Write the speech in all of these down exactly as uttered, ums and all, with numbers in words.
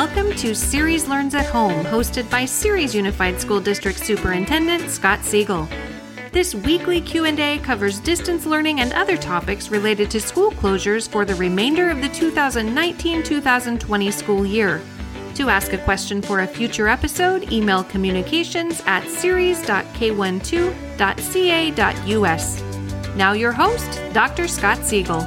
Welcome to Ceres Learns at Home, hosted by Ceres Unified School District Superintendent Scott Siegel. This weekly Q and A covers distance learning and other topics related to school closures for the remainder of the two thousand nineteen two thousand twenty school year. To ask a question for a future episode, email communications at ceres dot k twelve dot c a dot u s. Now your host, Doctor Scott Siegel.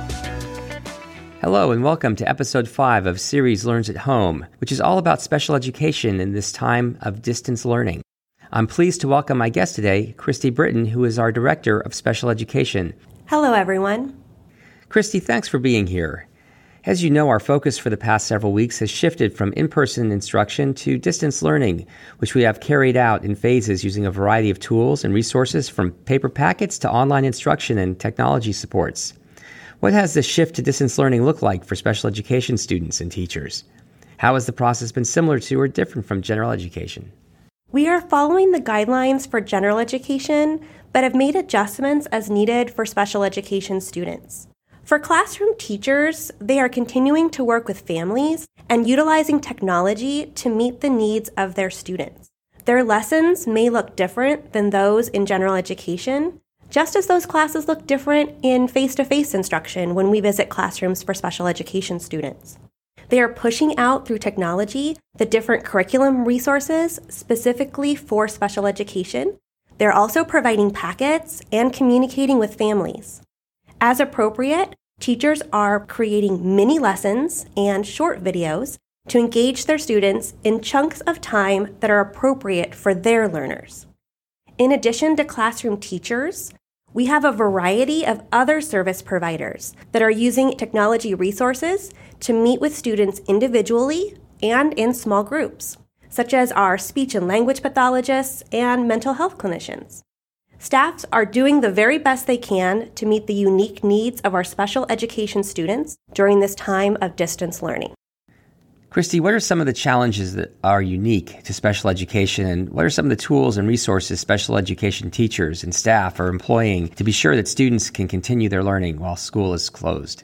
Hello and welcome to episode five of Ceres Learns at Home, which is all about special education in this time of distance learning. I'm pleased to welcome my guest today, Christy Britton, who is our Director of Special Education. Hello, everyone. Christy, thanks for being here. As you know, our focus for the past several weeks has shifted from in-person instruction to distance learning, which we have carried out in phases using a variety of tools and resources from paper packets to online instruction and technology supports. What has this shift to distance learning look like for special education students and teachers? How has the process been similar to or different from general education? We are following the guidelines for general education, but have made adjustments as needed for special education students. For classroom teachers, they are continuing to work with families and utilizing technology to meet the needs of their students. Their lessons may look different than those in general education, just as those classes look different in face-to-face instruction when we visit classrooms for special education students. They are pushing out through technology the different curriculum resources specifically for special education. They're also providing packets and communicating with families. As appropriate, teachers are creating mini lessons and short videos to engage their students in chunks of time that are appropriate for their learners. In addition to classroom teachers, we have a variety of other service providers that are using technology resources to meet with students individually and in small groups, such as our speech and language pathologists and mental health clinicians. Staffs are doing the very best they can to meet the unique needs of our special education students during this time of distance learning. Christy, what are some of the challenges that are unique to special education, and what are some of the tools and resources special education teachers and staff are employing to be sure that students can continue their learning while school is closed?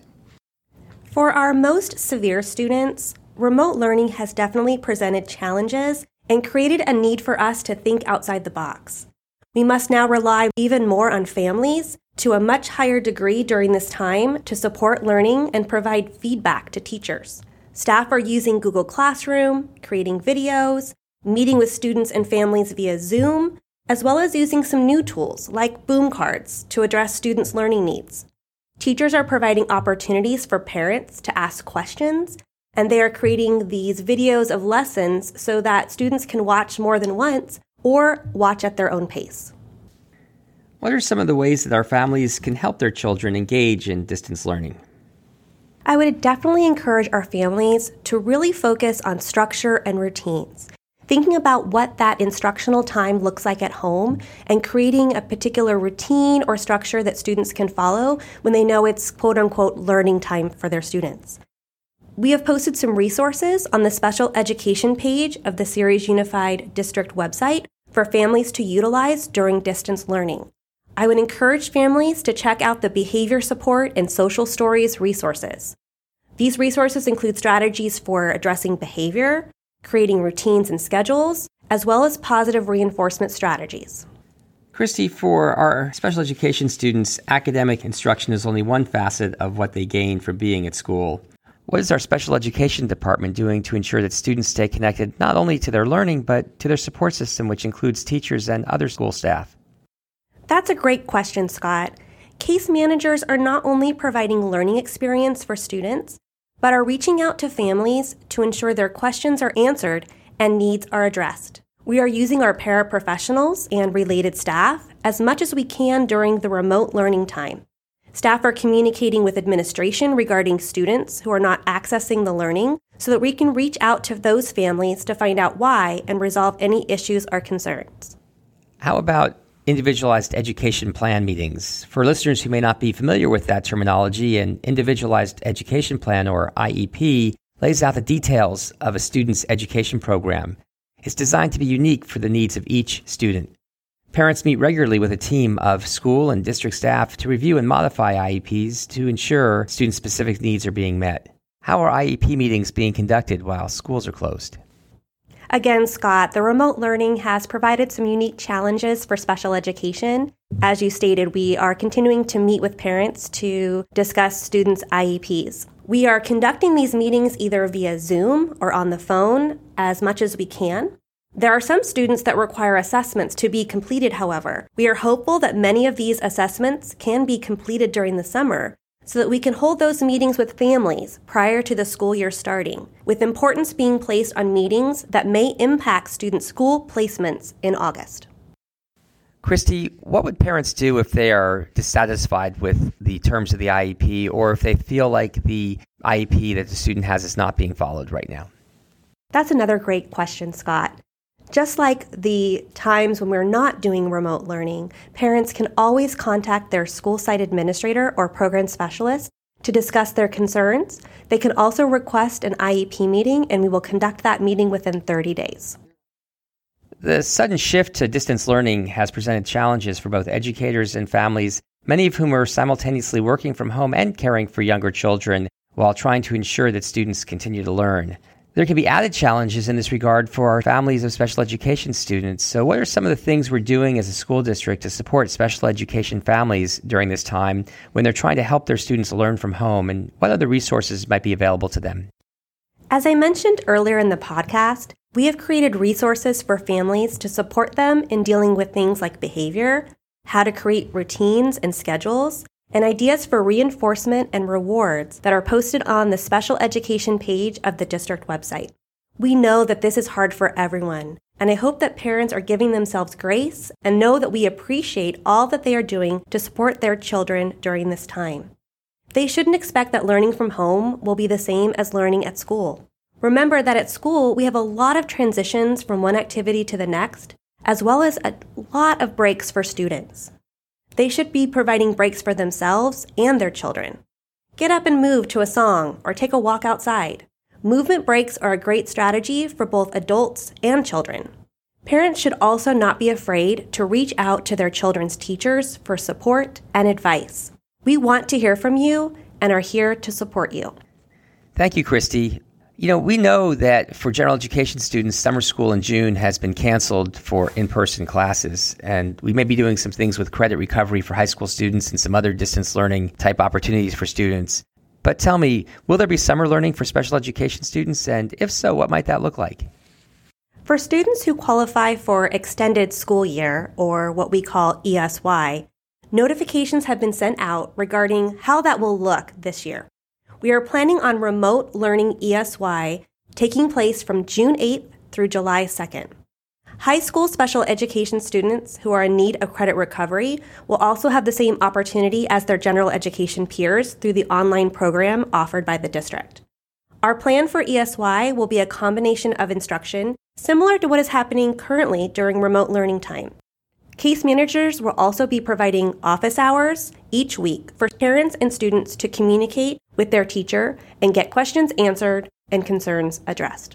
For our most severe students, remote learning has definitely presented challenges and created a need for us to think outside the box. We must now rely even more on families to a much higher degree during this time to support learning and provide feedback to teachers. Staff are using Google Classroom, creating videos, meeting with students and families via Zoom, as well as using some new tools like Boom Cards to address students' learning needs. Teachers are providing opportunities for parents to ask questions, and they are creating these videos of lessons so that students can watch more than once or watch at their own pace. What are some of the ways that our families can help their children engage in distance learning? I would definitely encourage our families to really focus on structure and routines, thinking about what that instructional time looks like at home and creating a particular routine or structure that students can follow when they know it's quote-unquote learning time for their students. We have posted some resources on the special education page of the Ceres Unified District website for families to utilize during distance learning. I would encourage families to check out the behavior support and social stories resources. These resources include strategies for addressing behavior, creating routines and schedules, as well as positive reinforcement strategies. Christy, for our special education students, academic instruction is only one facet of what they gain from being at school. What is our special education department doing to ensure that students stay connected not only to their learning, but to their support system, which includes teachers and other school staff? That's a great question, Scott. Case managers are not only providing learning experience for students, but are reaching out to families to ensure their questions are answered and needs are addressed. We are using our paraprofessionals and related staff as much as we can during the remote learning time. Staff are communicating with administration regarding students who are not accessing the learning so that we can reach out to those families to find out why and resolve any issues or concerns. How about individualized education plan meetings? For listeners who may not be familiar with that terminology, an individualized education plan, or I E P, lays out the details of a student's education program. It's designed to be unique for the needs of each student. Parents meet regularly with a team of school and district staff to review and modify I E Ps to ensure student-specific needs are being met. How are I E P meetings being conducted while schools are closed? Again, Scott, the remote learning has provided some unique challenges for special education. As you stated, we are continuing to meet with parents to discuss students' I E Ps. We are conducting these meetings either via Zoom or on the phone as much as we can. There are some students that require assessments to be completed, however. We are hopeful that many of these assessments can be completed during the summer so that we can hold those meetings with families prior to the school year starting, with importance being placed on meetings that may impact student school placements in August. Christy, what would parents do if they are dissatisfied with the terms of the I E P or if they feel like the I E P that the student has is not being followed right now? That's another great question, Scott. Just like the times when we're not doing remote learning, parents can always contact their school site administrator or program specialist to discuss their concerns. They can also request an I E P meeting, and we will conduct that meeting within thirty days. The sudden shift to distance learning has presented challenges for both educators and families, many of whom are simultaneously working from home and caring for younger children while trying to ensure that students continue to learn. There can be added challenges in this regard for our families of special education students. So what are some of the things we're doing as a school district to support special education families during this time when they're trying to help their students learn from home, and what other resources might be available to them? As I mentioned earlier in the podcast, we have created resources for families to support them in dealing with things like behavior, how to create routines and schedules, and ideas for reinforcement and rewards that are posted on the special education page of the district website. We know that this is hard for everyone, and I hope that parents are giving themselves grace and know that we appreciate all that they are doing to support their children during this time. They shouldn't expect that learning from home will be the same as learning at school. Remember that at school, we have a lot of transitions from one activity to the next, as well as a lot of breaks for students. They should be providing breaks for themselves and their children. Get up and move to a song or take a walk outside. Movement breaks are a great strategy for both adults and children. Parents should also not be afraid to reach out to their children's teachers for support and advice. We want to hear from you and are here to support you. Thank you, Christy. You know, we know that for general education students, summer school in June has been canceled for in-person classes, and we may be doing some things with credit recovery for high school students and some other distance learning type opportunities for students. But tell me, will there be summer learning for special education students? And if so, what might that look like? For students who qualify for extended school year, or what we call E S Y, notifications have been sent out regarding how that will look this year. We are planning on remote learning E S Y taking place from June eighth through July second. High school special education students who are in need of credit recovery will also have the same opportunity as their general education peers through the online program offered by the district. Our plan for E S Y will be a combination of instruction similar to what is happening currently during remote learning time. Case managers will also be providing office hours each week for parents and students to communicate with their teacher and get questions answered and concerns addressed.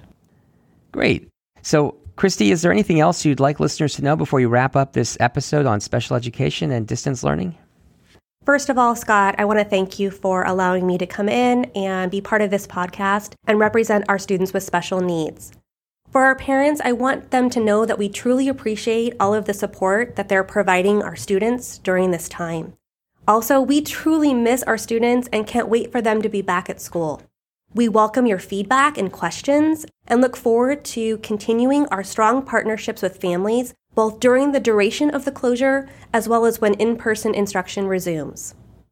Great. So, Christy, is there anything else you'd like listeners to know before you wrap up this episode on special education and distance learning? First of all, Scott, I want to thank you for allowing me to come in and be part of this podcast and represent our students with special needs. For our parents, I want them to know that we truly appreciate all of the support that they're providing our students during this time. Also, we truly miss our students and can't wait for them to be back at school. We welcome your feedback and questions and look forward to continuing our strong partnerships with families, both during the duration of the closure as well as when in-person instruction resumes.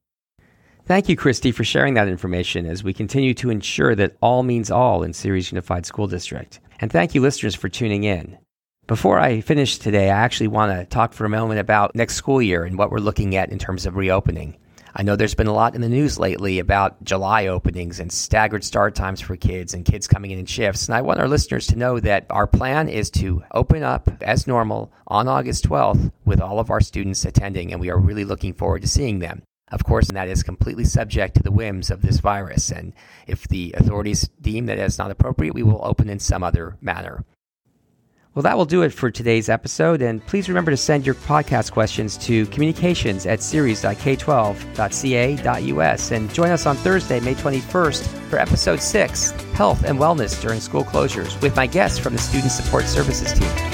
Thank you, Christy, for sharing that information as we continue to ensure that all means all in Ceres Unified School District. And thank you, listeners, for tuning in. Before I finish today, I actually want to talk for a moment about next school year and what we're looking at in terms of reopening. I know there's been a lot in the news lately about July openings and staggered start times for kids and kids coming in in shifts. And I want our listeners to know that our plan is to open up as normal on August twelfth with all of our students attending, and we are really looking forward to seeing them. Of course, that is completely subject to the whims of this virus, and if the authorities deem that it's not appropriate, we will open in some other manner. Well, that will do it for today's episode, and please remember to send your podcast questions to communications at series dot k twelve dot c a dot u s, and join us on Thursday, May twenty-first for episode six, Health and Wellness During School Closures, with my guests from the Student Support Services team.